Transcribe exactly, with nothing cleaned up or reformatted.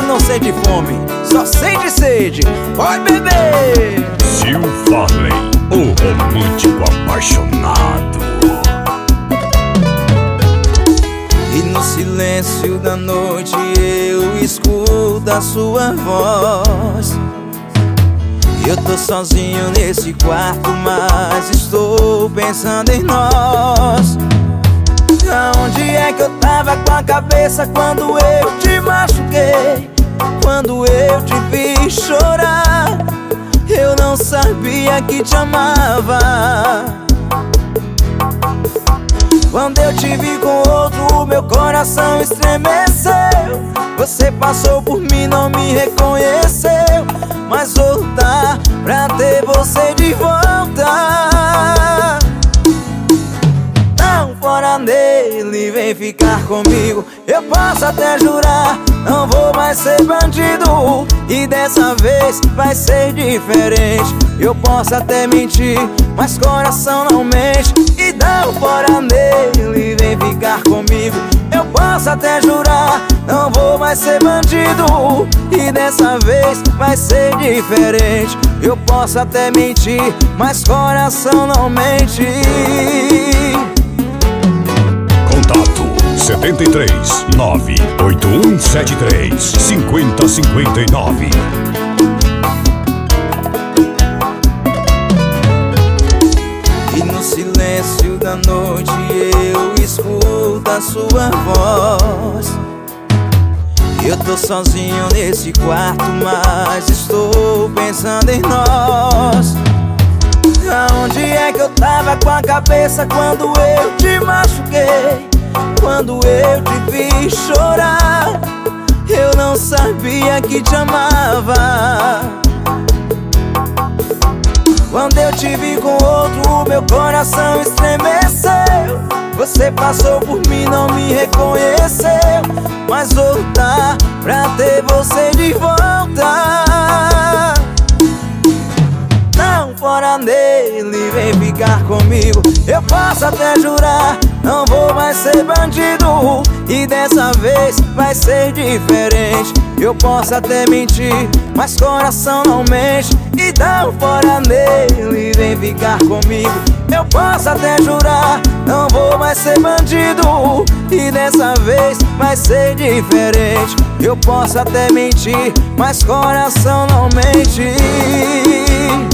não sente fome, só sente sede. Pode beber. Sil Farley, o romântico apaixonado. E no silêncio da noite eu escuto a sua voz. Eu tô sozinho nesse quarto, mas estou pensando em nós. Aonde é que eu tava com a cabeça quando eu te machuquei? Quando eu te vi chorar, eu não sabia que te amava. Quando eu te vi com outro, o meu coração estremeceu. Você passou por mim, não me reconheceu, mas voltar pra ter você de volta. Não fora nele, vem ficar comigo. Eu posso até jurar, não vou mais ser bandido, e dessa vez vai ser diferente. Eu posso até mentir, mas coração não mente. E não fora nele, vem ficar comigo. Eu posso até jurar, não vou mais ser bandido, e dessa vez vai ser diferente. Eu posso até mentir, mas coração não mente. Contato setenta e três, nove oito um sete três, cinco zero cinco nove. E no silêncio da noite eu escuto a sua voz. Eu tô sozinho nesse quarto, mas estou pensando em nós. Aonde é que eu tava com a cabeça quando eu te machuquei? Quando eu te vi chorar, eu não sabia que te amava. Quando eu te vi com outro, o meu coração estremeceu. Você passou por mim, não me reconheceu, mas voltar pra ter você de volta. Não fora nele, vem ficar comigo. Eu posso até jurar, não vou mais ser bandido, e dessa vez vai ser diferente. Eu posso até mentir, mas coração não mente. E não fora nele, vem ficar comigo. Eu posso até jurar, não vou mais ser bandido, e dessa vez vai ser diferente. Eu posso até mentir, mas coração não mente.